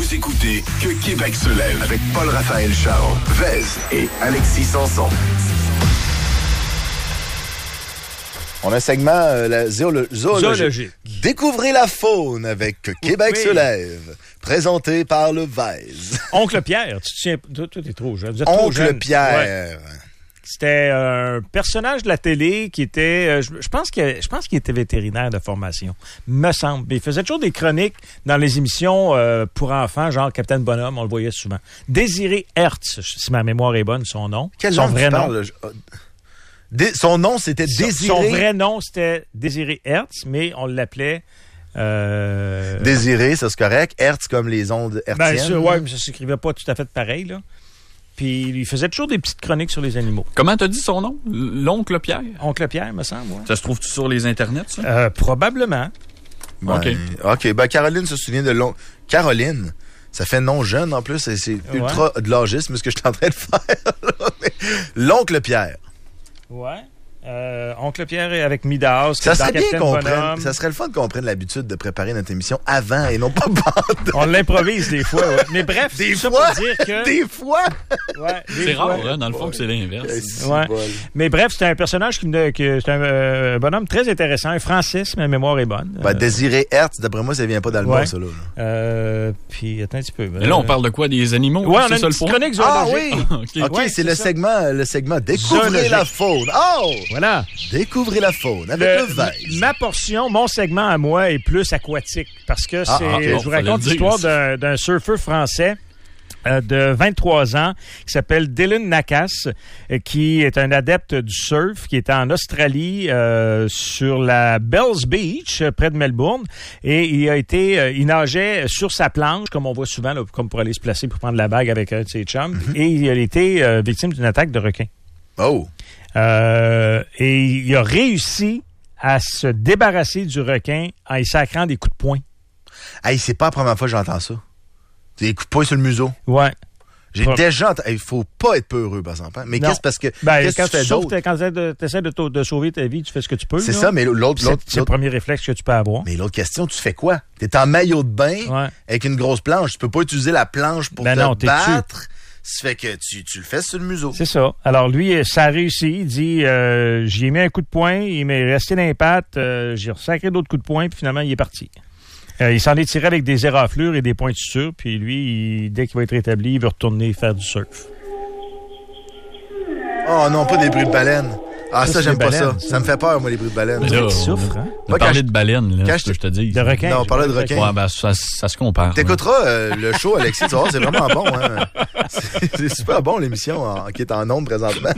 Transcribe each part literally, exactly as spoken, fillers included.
Vous écoutez Que Québec se lève avec Paul-Raphaël Charron, Vez et Alexis Sanson. On a un segment euh, la zoolo- zoologique. Zoologique. Découvrez la faune avec Québec Oui. se lève, présenté par le Vez. Oncle Pierre, tu te souviens... Toi, toi, t'es trop jeune. Vous êtes trop Oncle jeune. Ouais. Pierre. C'était un personnage de la télé qui était... euh, Je, je pense que, je pense qu'il était vétérinaire de formation, me semble. Mais il faisait toujours des chroniques dans les émissions euh, pour enfants, genre Capitaine Bonhomme, on le voyait souvent. Désiré Hertz, si ma mémoire est bonne, son nom. Quel son nom vrai tu nom. parles? Dé- son nom, c'était Son- Désiré. Son vrai nom, c'était Désiré Hertz, mais on l'appelait... Euh... Désiré, ça c'est correct. Hertz comme les ondes hertziennes. Ben, ça, ouais, mais ça s'écrivait pas tout à fait pareil, là. Puis il faisait toujours des petites chroniques sur les animaux. Comment t'as dit son nom? L'oncle Pierre? Oncle Pierre, me semble, ouais. Ça se trouve-tu sur les internets, ça? Euh, probablement. Ben, OK. OK. Ben, Caroline se souvient de l'on... Caroline, ça fait nom jeune en plus. Et c'est ultra de l'âgisme, ce que je suis en train de faire. Là. Mais l'oncle Pierre. Ouais. Euh, Oncle Pierre est avec Midas. Ça serait bien Capitaine qu'on prenne, Bonhomme. ça serait le fun qu'on prenne l'habitude de préparer notre émission avant et non pas pendant. On l'improvise des fois, ouais. Mais bref, Des c'est ça fois, pour dire que... des fois. Ouais, des C'est fois. rare, hein, dans le fond, que c'est l'inverse. Ouais. Mais bref, c'est un personnage qui me, que, c'est un euh, bonhomme très intéressant, un Français, si ma mémoire est bonne. Ben, Euh, Désiré Hertz, d'après moi, ça vient pas d'allemand, ouais. ça, là. euh, puis, attends un petit peu. Mais là, on parle de quoi? Des animaux? Ouais, on c'est a ça une le petite point? chronique Ah zoologique. oui! OK. OK, Ouais, c'est c'est le ça. segment, le segment Découvrez Zoologique. la faune. Oh! Voilà. Découvrez la faune avec Le- le, Vez. ma portion, mon segment à moi est plus aquatique parce que Ah, c'est, ok. je Bon, vous fallait raconte le dire, l'histoire ça. d'un, d'un surfeur français euh, de vingt-trois ans qui s'appelle Dylan Nakas, euh, qui est un adepte du surf, qui était en Australie euh, sur la Bells Beach, euh, près de Melbourne, et il a été, euh, il nageait sur sa planche, comme on voit souvent, là, comme pour aller se placer pour prendre la bague avec un de ses chums, et il a été euh, victime d'une attaque de requin. Oh! Euh, et il a réussi à se débarrasser du requin en y sacrant des coups de poing. Hey, c'est pas la première fois que j'entends ça. Des coups de poing sur le museau. Ouais. J'ai Pas- déjà entendu. Il faut pas être peu heureux, par exemple. Mais Non. qu'est-ce parce que. Ben, qu'est-ce quand que tu fais sauves d'autre? ta- quand tu essaies de, de sauver ta vie, tu fais ce que tu peux. C'est là. ça, mais l'autre, C'est, l'autre, c'est le l'autre- premier réflexe que tu peux avoir. mais l'autre question, tu fais quoi? T'es en maillot de bain Ouais. avec une grosse planche. Tu peux pas utiliser la planche pour Ben te non, t'es battre. Ça fait que tu, tu le fais sur le museau. C'est ça. Alors lui, ça a réussi. Il dit, euh, j'y ai mis un coup de poing, il m'est resté dans les pattes, euh, j'ai sacré d'autres coups de poing, puis finalement, il est parti. Euh, il s'en est tiré avec des éraflures et des points de suture, puis lui, il- dès qu'il va être rétabli, il veut retourner faire du surf. Oh non, pas des bruits de baleine. Ah, ça, Ça, c'est j'aime des pas baleines, ça. ça. Ça me fait peur, moi, les bruits de baleine. Mais là, Qui souffre, hein? On Moi, a parlé quand de baleine, là, quand c'est ce que je- je te dis. De requin. Non, on parlait de requin. Ouais, ben, ça, ça se compare. T'écouteras euh, le show, Alexis, tu vas voir, c'est vraiment bon. Hein? C'est, c'est super bon, l'émission en- qui est en ondes présentement.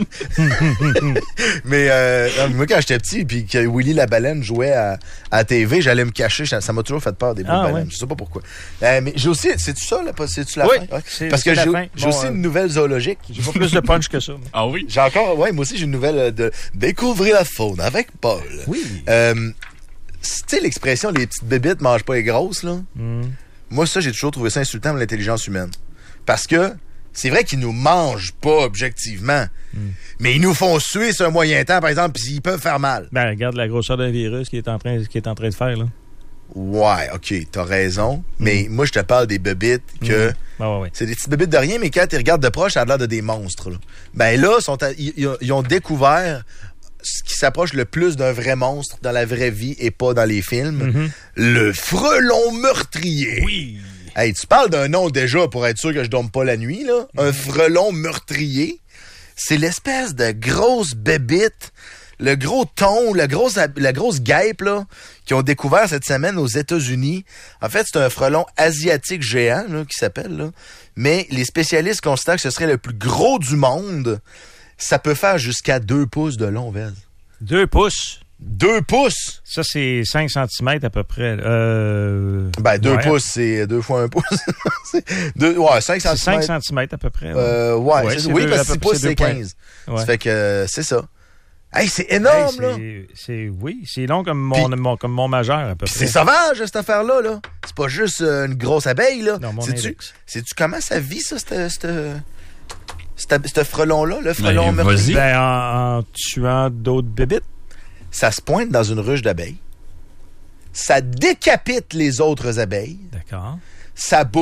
Mais euh, non, moi, quand j'étais petit, puis que Willy la baleine jouait à, à T V, j'allais me cacher. Ça, ça m'a toujours fait peur, des bruits Ah, de baleine. ouais. Je sais pas pourquoi. Euh, mais j'ai aussi... C'est-tu ça, là? C'est-tu la Oui, fin? Ouais. c'est- Parce que c'est j'ai, la fin. j'ai Bon, aussi euh, une nouvelle zoologique. J'ai pas plus de punch que ça. moi. Ah oui? J'ai encore... Ouais, moi aussi, j'ai une nouvelle euh, de Découvrir la faune avec Paul. Oui. Euh, tu sais, l'expression « les petites bébites mangent pas les grosses », là? Mm. Moi, ça, j'ai toujours trouvé ça insultant pour l'intelligence humaine. Parce que c'est vrai qu'ils nous mangent pas objectivement, mais ils nous font suer sur un moyen temps, par exemple, puis ils peuvent faire mal. Ben, regarde la grosseur d'un virus qu'il est en train, qu'il est en train de faire, là. Ouais, OK, t'as raison. Mais moi, je te parle des bébites que... Mm. Ah, ouais, ouais. C'est des petites bébites de rien, mais quand tu regardes de proche, ça a l'air de des monstres. Là. Ben là, sont à- ils, ils ont- ils ont découvert ce qui s'approche le plus d'un vrai monstre dans la vraie vie et pas dans les films. Mhm. Le frelon meurtrier. Oui. Hey, tu parles d'un nom déjà pour être sûr que je dorme pas la nuit, là. Un frelon meurtrier. C'est l'espèce de grosse bébite, le gros thon, la grosse, la grosse guêpe, là, qu'ils ont découvert cette semaine aux États-Unis. En fait, c'est un frelon asiatique géant, là, qui s'appelle, là. Mais les spécialistes considèrent que ce serait le plus gros du monde. Ça peut faire jusqu'à deux pouces de long, Vez. Deux pouces. Deux pouces! Ça, c'est cinq centimètres à peu près. Euh... Ben, deux ouais. pouces, c'est deux fois un pouce. C'est deux, ouais, cinq C'est cinq centimètres. centimètres à peu près. ouais. Euh, ouais, Ouais, c'est- c'est oui, deux- parce à que peu six près, pouces, c'est deux c'est points. quinze. Ouais. Ça fait que euh, c'est ça. Hey, c'est Hey, énorme, c'est, là! c'est, oui, c'est long comme mon, Puis- mon, comme mon majeur à peu Puis près. c'est sauvage, cette affaire-là, là. C'est pas juste euh, une grosse abeille, là. Non, mon Sais-tu, index. sais-tu comment ça vit, ça, cette, cette, cette, ce frelon-là, le frelon Ben, meurtrier? vas-y. Ben, en, en tuant d'autres bébites. Ça se pointe dans une ruche d'abeilles. Ça décapite les autres abeilles. D'accord. Ça bouffe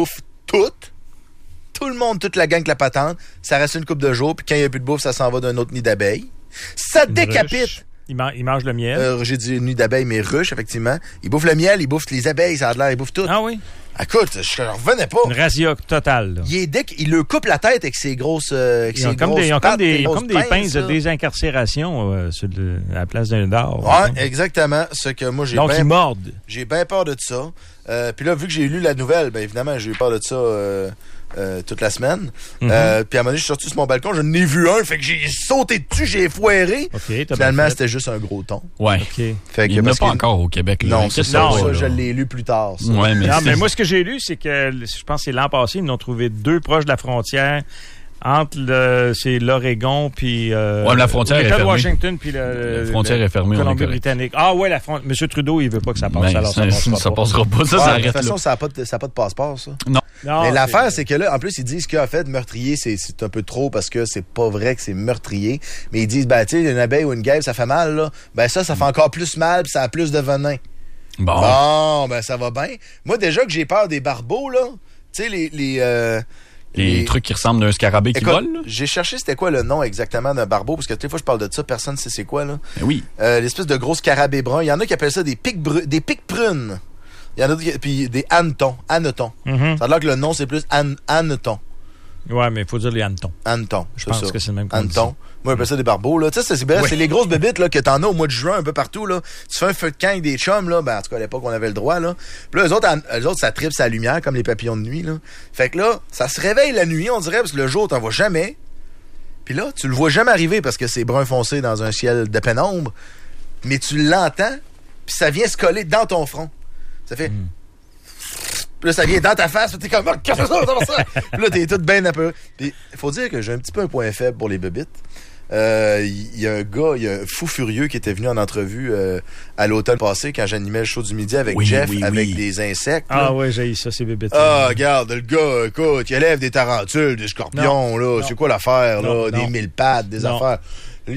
toutes. Tout le monde, toute la gang de la patente. Ça reste une couple de jours, puis quand il n'y a plus de bouffe, ça s'en va d'un autre nid d'abeilles. Ça Une décapite. ruche. Il, man- il mange le miel. Euh, j'ai dit nid d'abeilles, mais ruche, effectivement. Ils bouffent le miel, ils bouffent les abeilles, ça a l'air, ils bouffent tout. Ah oui? Écoute, je ne revenais pas. Une razzia totale. Là. Il est dès qu'il le coupe la tête avec ses grosses, euh, avec Ils ont ses comme grosses des, ils ont pattes, comme des, des ils ont grosses comme des pinces, pinces de là. désincarcération euh, sur le- à la place d'un dard. Ouais, exactement. Ce que moi, j'ai Donc, bien ils mordent. j'ai bien peur de ça. Euh, Puis là, vu que j'ai lu la nouvelle, ben évidemment, j'ai eu peur de ça euh, euh, toute la semaine. Mm-hmm. euh, Puis à un moment donné, je suis sorti sur mon balcon, je n'ai vu un, fait que j'ai sauté dessus, j'ai foiré. OK, t'as bien Finalement, fait. c'était juste un gros ton. Ouais. OK. Fait que, Il n'y en a parce pas que- encore au Québec. Là. Non, c'est Inquiète-toi ça, Non, pas, ça, là. je l'ai lu plus tard. Ça. Ouais, mais, Non, c'est- mais moi, ce que j'ai lu, c'est que je pense que c'est l'an passé, ils en ont trouvé deux proches de la frontière entre le, c'est l'Oregon puis euh, Ouais, mais la frontière l'État est de fermée. Washington puis le, La frontière le- est fermée, on est correct. Colombie-Britannique. Ah ouais, la fron- M. Trudeau, il veut pas que ça passe. Ben, alors ça, ça, passera ça pas. passera pas. Ça, Ouais, ça de toute arrête façon, là. ça n'a pas, de- ça a pas de passeport, ça. Non, Mais l'affaire, c'est que là, en plus, ils disent qu'en fait, meurtrier, c'est, c'est un peu trop parce que c'est pas vrai que c'est meurtrier. Mais ils disent, ben, tu sais, une abeille ou une guêpe, ça fait mal, là. Ben, ça, ça fait encore plus mal puis ça a plus de venin. Bon. Bon, ben, ça va bien. Moi, déjà que j'ai peur des barbeaux, là, tu sais, les, les, euh, Les les- trucs qui ressemblent d'un scarabée qui Écoute, vole, là. j'ai cherché c'était quoi le nom exactement d'un barbeau, parce que toutes les fois que je parle de ça, personne ne sait c'est quoi, là. Ben oui. Euh, l'espèce de gros scarabée brun. Il y en a qui appellent ça des pics bru- des pics prunes. Il y en a qui- puis des hannetons, hannetons. Mhm. Ça a l'air que le nom, c'est plus han- hanneton. Ouais, mais il faut dire les hannetons. Hanneton. Je pense que c'est le même qu'on Hanneton. Moi, j'appelle ça des barbeaux, là. Tu sais, c'est, c'est, Ouais. c'est les grosses bébites, là, que t'en as au mois de juin, un peu partout, là. Tu fais un feu de camp avec des chums, là. Ben, en tout cas, à l'époque, on avait le droit, là. Puis là, eux autres, eux autres, ça tripe sa lumière, comme les papillons de nuit, là. Fait que là, ça se réveille la nuit, on dirait, parce que le jour, t'en vois jamais. Puis là, tu le vois jamais arriver parce que c'est brun foncé dans un ciel de pénombre. Mais tu l'entends, puis ça vient se coller dans ton front. Ça fait... Mm. Puis là, ça vient dans ta face, puis t'es comme, oh, qu'est-ce que c'est ça, ça, ça? Puis là, t'es tout bien apeuré. Puis, il faut dire que j'ai un petit peu un point faible pour les bébites. Il euh, y, y a un gars, il y a un fou furieux qui était venu en entrevue euh, à l'automne passé quand j'animais le show du midi avec Oui, Jeff, oui, avec oui. des insectes. Ah là. ouais, j'ai ça, c'est bébé. Ah, regarde, le gars, écoute, il élève des tarentules, des scorpions, Non, là. non. C'est quoi l'affaire, là? Non, Des non. mille pattes, des Non. affaires.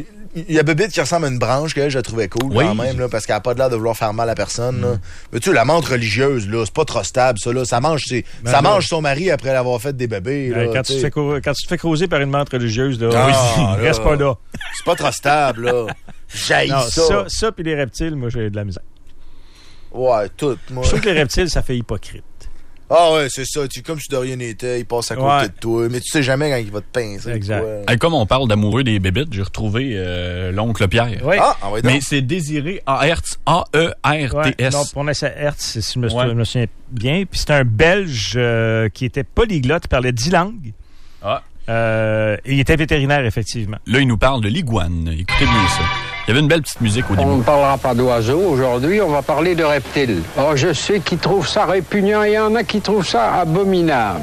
Il y a Bébite qui ressemble à une branche que je la trouvais cool Oui. quand même, là, parce qu'elle n'a pas de l'air de vouloir faire mal à personne. Là. Mais tu sais, la menthe religieuse, là, c'est pas trop stable, ça. Là. Ça, mange, ses- Ben ça là. mange son mari après l'avoir fait des bébés. Ouais, là, quand, tu tu te sais. fais cro- quand tu te fais creuser par une menthe religieuse, là, Ah, oui, là. reste pas là. C'est pas trop stable, là. J'haïs Non, ça. ça, ça puis les reptiles, moi, j'ai de la misère. Ouais, tout, moi. Je trouve que les reptiles, ça fait hypocrite. Ah ouais, c'est ça. Tu, comme si de rien n'était, il passe à côté Ouais. de toi. Mais tu sais jamais quand il va te pincer. Exact. toi. Hey, comme on parle d'amoureux des bébites, j'ai retrouvé euh, l'oncle Pierre. Oui. Ah, ah ouais, donc. Mais c'est Désiré A R T A E R T S. Non, pour l'instant, Hertz, si je me, Ouais. je me souviens bien. Puis c'est un Belge euh, qui était polyglotte, il parlait dix langues. Ah. Euh, et il était vétérinaire, effectivement. Là, il nous parle de l'iguane. Écoutez bien ça. Il y avait une belle petite musique au On début. ne parlera pas d'oiseaux aujourd'hui, on va parler de reptiles. Oh, je sais qui trouvent ça répugnant, il y en a qui trouvent ça abominable.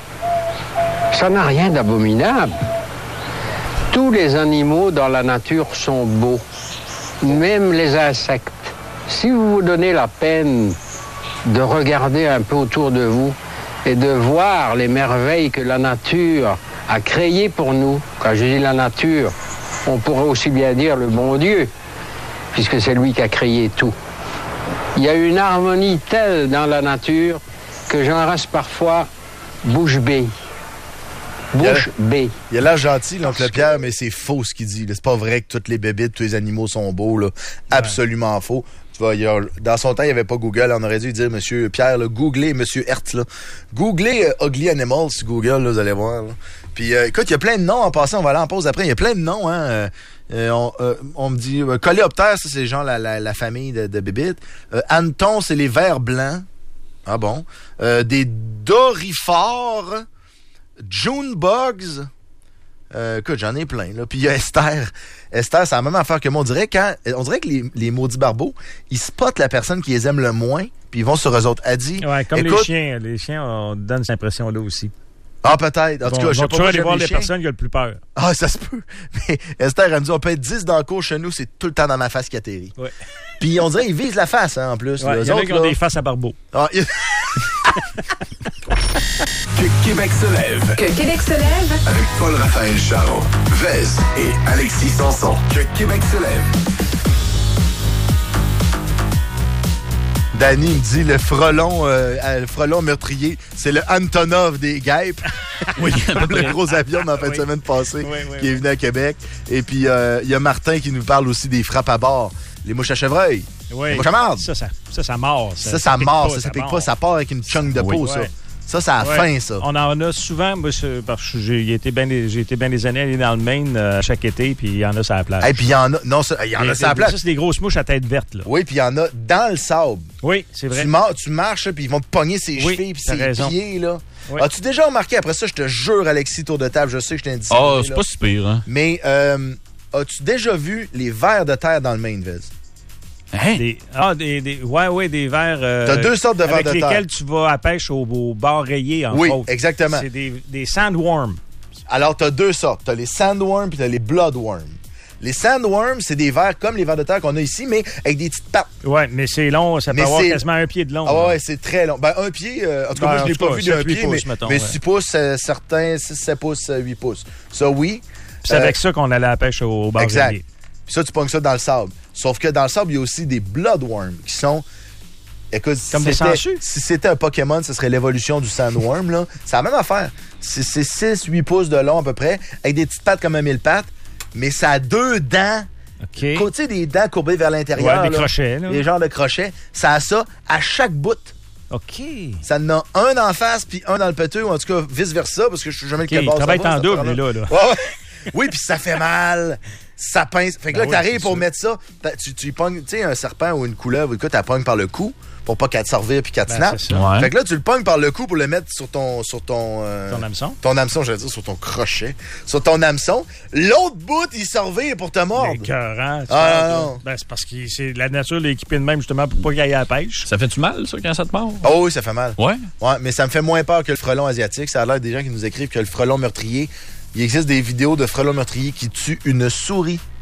Ça n'a rien d'abominable. Tous les animaux dans la nature sont beaux, même les insectes. Si vous vous donnez la peine de regarder un peu autour de vous et de voir les merveilles que la nature a créées pour nous, quand je dis la nature, on pourrait aussi bien dire le bon Dieu, puisque c'est lui qui a créé tout. Il y a une harmonie telle dans la nature que j'en reste parfois bouche bée. Bouche bée. Il a l'air gentil, l'oncle Pierre, mais c'est faux ce qu'il dit. là. C'est pas vrai que toutes les bébites, tous les animaux sont beaux. Là. Absolument faux. Tu vois, il y a- dans son temps, il n'y avait pas Google. On aurait dû dire, Monsieur Pierre, là, googlez Monsieur Hertz. Là. Googlez euh, Ugly Animals sur Google, là, vous allez voir. Là. Puis, euh, écoute, il y a plein de noms en passant. On va aller en pause après. Il y a plein de noms. Hein. Euh, euh, on, euh, on me dit, euh, Coléoptère, ça, c'est genre la, la, la famille de, de bébites. Euh, Hanneton, c'est les vers blancs. Ah bon? Euh, des dorifores. June Bugs. Euh, écoute, j'en ai plein. Là. Puis il y a Esther. Esther, c'est la même affaire que moi. On dirait, quand, on dirait que les, les maudits barbeaux, ils spotent la personne qui les aime le moins, puis ils vont sur eux autres. Elle dit, Ouais, comme écoute, les chiens. Les chiens, on donne cette impression-là aussi. ah, peut-être. En tout Bon, cas, je sais ils vont pas. toujours moi, aller j'aime voir les les chiens. personnes qui ont le plus peur. Ah, ça se peut. Mais Esther, elle me dit, on peut être dix dans le cours chez nous, c'est tout le temps dans ma face qui atterrit. Ouais. Puis on dirait, ils visent la face, hein, en plus. Ouais, là. il Eux y en a autres, qui ont là- des faces à barbeau. Ah, il- Que Québec se lève Que Québec se lève. avec Paul-Raphaël Charon, Vez et Alexis Sanson. Que Québec se lève. Danny me dit le frelon, euh, le frelon meurtrier, c'est le Antonov des guêpes. Oui, le gros avion dans la fin de Oui. semaine passée Oui, oui, qui est oui. venu à Québec. Et puis, il euh, y a Martin qui nous parle aussi des frappes à bord. Les mouches à chevreuil. Oui. Les mouches à marde. Ça, ça, ça, ça mord. Ça, ça, mord. Ça, ça pique mord. pas. Ça part avec une chunk de Oui. peau, ça. Ouais. Ça, ça a Ouais. faim, ça. On en a souvent, moi, c'est- parce que j'ai été bien des, j'ai été bien des années aller dans le Maine euh, chaque été, puis il y en a sur la plage. Et puis, il y en a. Non, ça, il y en Des- a sur la des- plage. Ça, c'est des grosses mouches à tête verte, là. Oui, puis il y en a dans le sable. Oui, c'est vrai. Tu, mar- tu marches, puis ils vont te pogner ses Oui, chevilles puis t'as ses raison. pieds, là. Oui. As-tu déjà remarqué, après ça, je te jure, Alexis, tour de table, je sais que je t'ai dit. Ah, c'est pas si pire, hein? Mais euh, as-tu déjà vu les vers de terre dans le Maine, Vez? Hein? Des, ah, des, des, ouais, ouais, des vers. euh, T'as deux sortes de vers avec de terre. lesquels tu vas à pêche au, au bar rayé, en Oui, autres. exactement. C'est des, des sandworms. Alors, t'as deux sortes. T'as les sandworms puis t'as les bloodworms. Les sandworms, c'est des vers comme les vers de terre qu'on a ici, mais avec des petites pattes. Ouais, mais c'est long, ça peut Mais avoir c'est- quasiment un pied de long. Ah là. ouais, c'est très long. Ben, un pied, euh, en tout cas, Ben, moi, je en l'ai tout pas cas, vu sept, d'un huit pied, pouces, mais, mettons, mais ouais. six pouces, euh, certains, six, sept pouces, euh, huit pouces. Ça, oui. Puis c'est Euh, avec ça qu'on allait à la pêche au bar Exact. rayé. Puis ça, tu pognes ça dans le sable. Sauf que dans le sable, il y a aussi des bloodworms qui sont... Écoute, Comme si des c'était- sangsues? si c'était un Pokémon, ce serait l'évolution du sandworm, là. C'est la même affaire. C'est c'est six huit pouces de long à peu près, avec des petites pattes comme un mille pattes, mais ça a deux dents. OK. Tu sais, des dents courbées vers l'intérieur. Ouais, des là. crochets, là. Des genres de crochets. Ça a ça à chaque bout. OK. Ça en a un en face puis un dans le peteux, ou en tout cas vice-versa, parce que je suis jamais le OK, il travaille en double, lui, là. là. Ouais, ouais. Oui, puis ça fait mal. Ça pince. Fait que Ben là, oui, t'arrives c'est pour sûr. mettre ça, t'as- tu, tu y pognes, tu sais, un serpent ou une couleuvre, écoute, tu la pognes par le cou pour pas qu'elle te serve puis qu'elle te Ben, snappe. c'est ça. Ouais. Fait que là, tu le pognes par le cou pour le mettre sur ton. Sur ton, euh, Ton hameçon. ton hameçon, j'allais dire, sur ton crochet. Sur ton hameçon. L'autre bout, il servait pour te mordre. Écœurant, tu Ah, parles, non, là. non. Ben, c'est parce que c'est la nature l'a équipé de même, justement, pour pas qu'il aille à la pêche. Ça fait-tu mal, ça, quand ça te mord? Oh oui, ça fait mal. Ouais. Ouais, mais ça me fait moins peur que le frelon asiatique. Ça a l'air des gens qui nous écrivent que le frelon meurtrier, il existe des vidéos de frelons meurtriers qui tuent une souris